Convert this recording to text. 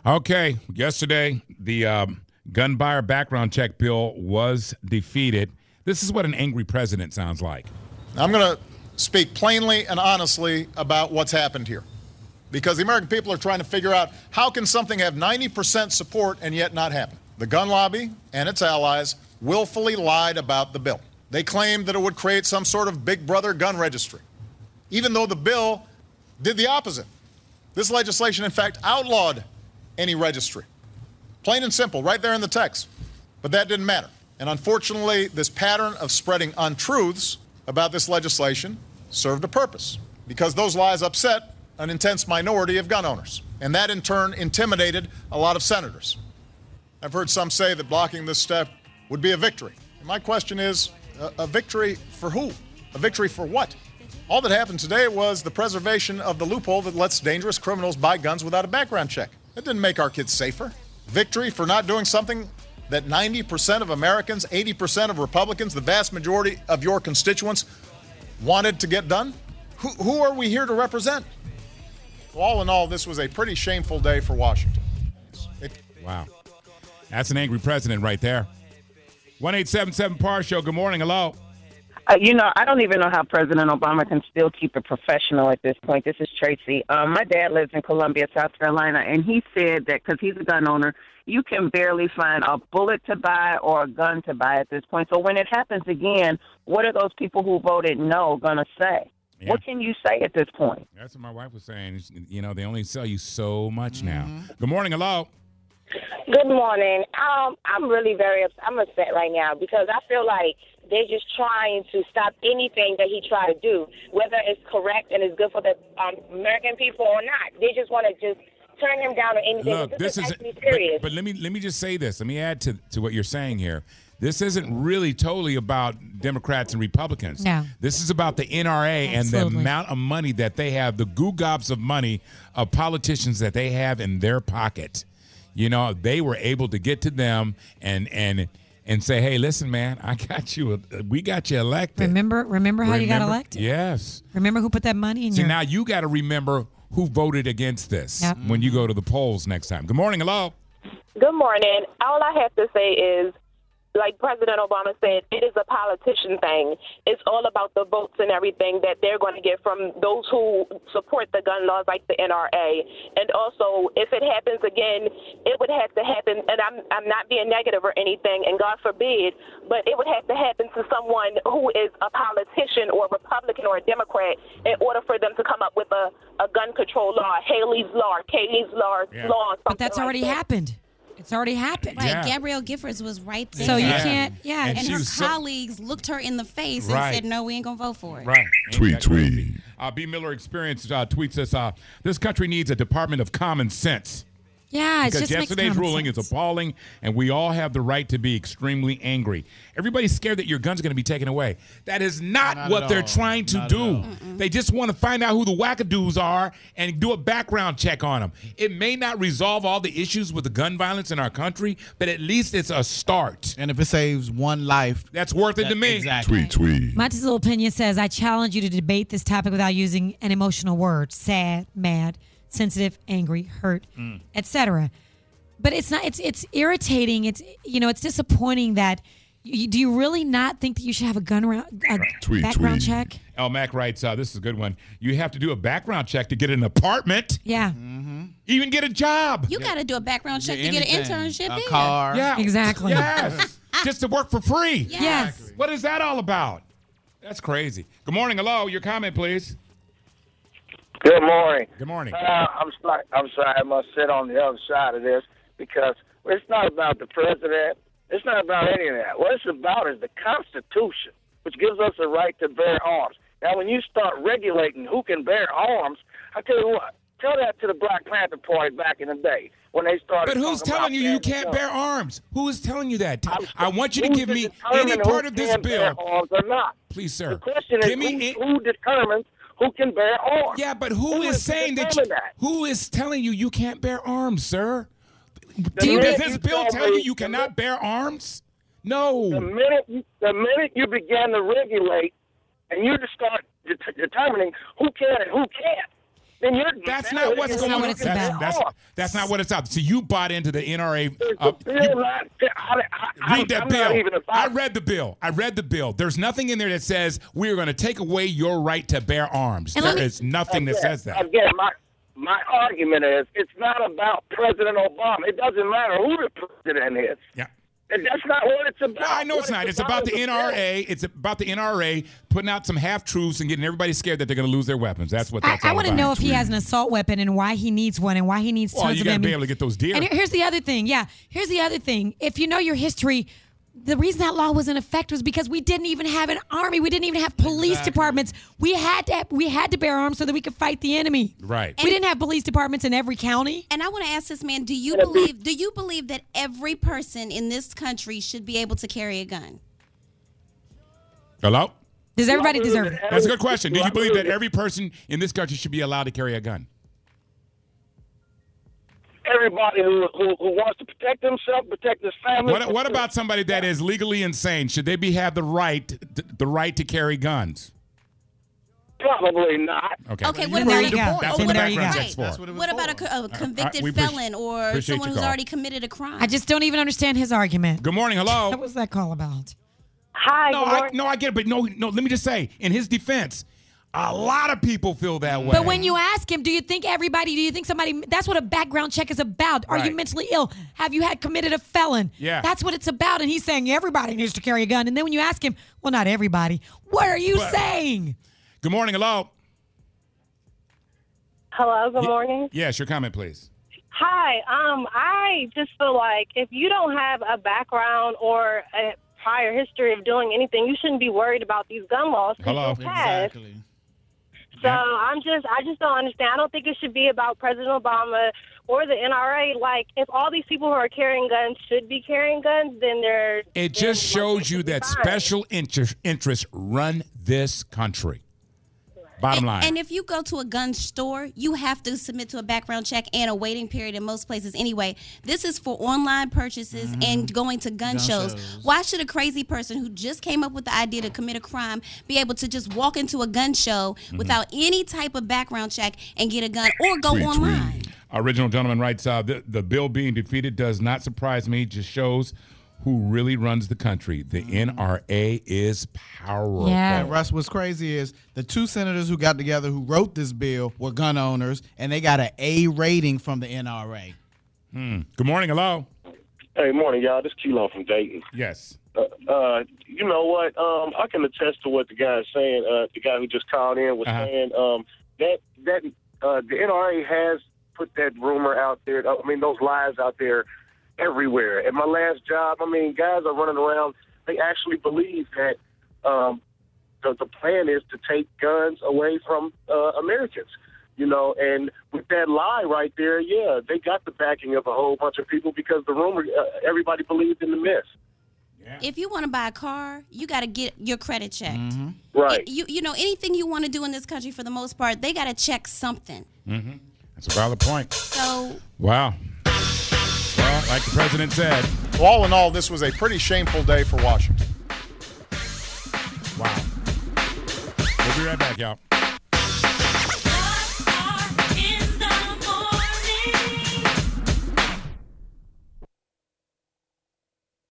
Okay, yesterday the gun buyer background check bill was defeated. This is what an angry president sounds like. I'm going to speak plainly and honestly about what's happened here, because the American people are trying to figure out how can something have 90% support and yet not happen. The gun lobby and its allies willfully lied about the bill. They claimed that it would create some sort of big brother gun registry, even though the bill did the opposite. This legislation, in fact, outlawed any registry. Plain and simple, right there in the text. But that didn't matter. And unfortunately, this pattern of spreading untruths about this legislation served a purpose, because those lies upset an intense minority of gun owners. And that, in turn, intimidated a lot of senators. I've heard some say that blocking this step would be a victory. And my question is, a victory for who? A victory for what? All that happened today was the preservation of the loophole that lets dangerous criminals buy guns without a background check. That didn't make our kids safer. Victory for not doing something that 90% of Americans, 80% of Republicans, the vast majority of your constituents wanted to get done? Who are we here to represent? So all in all, this was a pretty shameful day for Washington. Wow. That's an angry president right there. 1-877-PAR show. Good morning. Hello. I don't even know how President Obama can still keep it professional at this point. This is Tracy. My dad lives in Columbia, South Carolina, and he said that because he's a gun owner, you can barely find a bullet to buy or a gun to buy at this point. So when it happens again, what are those people who voted no going to say? Yeah. What can you say at this point? That's what my wife was saying. You know, they only sell you so much now. Good morning. Hello. Good morning. I'm really I'm upset right now because I feel like they're just trying to stop anything that he tried to do, whether it's correct and it's good for the American people or not. They just want to just turn him down on anything. Look, this is actually serious. But let me just say this. Let me add to what you're saying here. This isn't really totally about Democrats and Republicans. No. This is about the NRA and the amount of money that they have, the goo-gobs of money of politicians that they have in their pocket. You know, they were able to get to them and say, hey, listen, man, we got you elected. Remember how you got elected? Yes. Remember who put that money in your... now you got to remember who voted against this when you go to the polls next time. Good morning. Hello. Good morning. All I have to say is, like President Obama said, it is a politician thing. It's all about the votes and everything that they're going to get from those who support the gun laws like the NRA. And also, if it happens again, it would have to happen, and I'm not being negative or anything, and God forbid, but it would have to happen to someone who is a politician or a Republican or a Democrat in order for them to come up with a gun control law, Haley's Law, Kaylee's Law, But that's already happened. It's already happened. Right. Yeah. Gabrielle Giffords was right there. So you can't, And her colleagues looked her in the face and said, no, we ain't going to vote for it. Right. Tweet. B. Miller Experience tweets us, this country needs a Department of Common Sense. Yeah, because yesterday's ruling is appalling, and we all have the right to be extremely angry. Everybody's scared that your gun's going to be taken away. That is not what they're trying to do. They just want to find out who the wackadoos are and do a background check on them. It may not resolve all the issues with the gun violence in our country, but at least it's a start. And if it saves one life, that's worth it to me. Exactly. Tweet. Monty's little opinion says, I challenge you to debate this topic without using an emotional word. Sad, mad, sensitive, angry, hurt, etc. But it's not. It's irritating. It's disappointing that. Do you really not think that you should have a background check? El Mac writes, this is a good one. You have to do a background check to get an apartment. Yeah. Even get a job. You got to do a background check to get an internship. A car. Yeah. Exactly. Yes. Just to work for free. Yes. What is that all about? That's crazy. Good morning. Hello. Your comment, please. Good morning. Good morning. I'm sorry. I must sit on the other side of this because it's not about the president. It's not about any of that. What it's about is the Constitution, which gives us the right to bear arms. Now, when you start regulating who can bear arms, I tell you what, tell that to the Black Panther Party back in the day when they started. But who's telling you can't bear arms? Who is telling you that? I want you to give me any part of this bill. Arms or not. Please, sir. The question is who determines who can bear arms? Yeah, but who is saying that? Who is telling you can't bear arms, sir? Does this bill tell you cannot bear arms? No. The minute you begin to regulate and you just start determining who can and who can't, then you're. That's not what's going on. what it's about. That's not what it's about. So you bought into the NRA. Read that bill. I read the bill. There's nothing in there that says we are going to take away your right to bear arms. There is nothing that says that. Again, my argument is it's not about President Obama. It doesn't matter who the president is. Yeah. And that's not what it's about. Well, I know it's not. It's about the NRA. It's about the NRA putting out some half-truths and getting everybody scared that they're going to lose their weapons. That's what that's all I about. want to know if he has an assault weapon and why he needs one and why he needs tons you of got to them. be able to get those deer. And here's the other thing. Yeah, here's the other thing. If you know your history, the reason that law was in effect was because we didn't even have an army. We didn't even have police departments. We had to bear arms so that we could fight the enemy. Right. We didn't have police departments in every county. And I want to ask this man, do you believe that every person in this country should be able to carry a gun? Hello? Does everybody deserve it? That's a good question. Do you believe that every person in this country should be allowed to carry a gun? Everybody who wants to protect himself, protect his family. What about somebody that is legally insane? Should they have the right to carry guns? Probably not. Okay, what There about you go. That's Then what the there you background go. check's for. That's what it was what about for. a convicted we felon or appreciate someone your who's call. already committed a crime? I just don't even understand his argument. Good morning. Hello. What was that call about? Hi. No, I get it, but no. Let me just say, in his defense, a lot of people feel that way. But when you ask him, do you think somebody, that's what a background check is about. Are you Right. mentally ill? Have you committed a felon? Yeah. That's what it's about. And he's saying everybody needs to carry a gun. And then when you ask him, well, not everybody. What are you saying? Good morning. Hello. Hello, good morning. Yes, your comment, please. Hi, I just feel like if you don't have a background or a prior history of doing anything, you shouldn't be worried about these gun laws. Hello. Exactly. So I just don't understand. I don't think it should be about President Obama or the NRA. Like, if all these people who are carrying guns should be carrying guns, then they're. It just shows you that special interests run this country. Bottom line. And if you go to a gun store, you have to submit to a background check and a waiting period in most places anyway. This is for online purchases and going to gun shows. Why should a crazy person who just came up with the idea to commit a crime be able to just walk into a gun show without any type of background check and get a gun or go online? Original Gentleman writes, the bill being defeated does not surprise me, just shows who really runs the country. The NRA is powerful. Yeah. And Russ, what's crazy is the two senators who got together who wrote this bill were gun owners, and they got an A rating from the NRA. Good morning. Hello. Hey, morning, y'all. This is Kilo from Dayton. Yes. You know what? I can attest to what the guy is saying. The guy who just called in was saying that the NRA has put that rumor out there. I mean, those lies out there everywhere. At my last job, guys are running around. They actually believe that the plan is to take guns away from Americans. And with that lie right there, yeah, they got the backing of a whole bunch of people because the rumor, everybody believed in the myth. Yeah. If you want to buy a car, you got to get your credit checked. Right. You know, anything you want to do in this country, for the most part, they got to check something. That's a valid point. So, Wow. Well, like the president said. Well, all in all, this was a pretty shameful day for Washington. Wow. We'll be right back, y'all.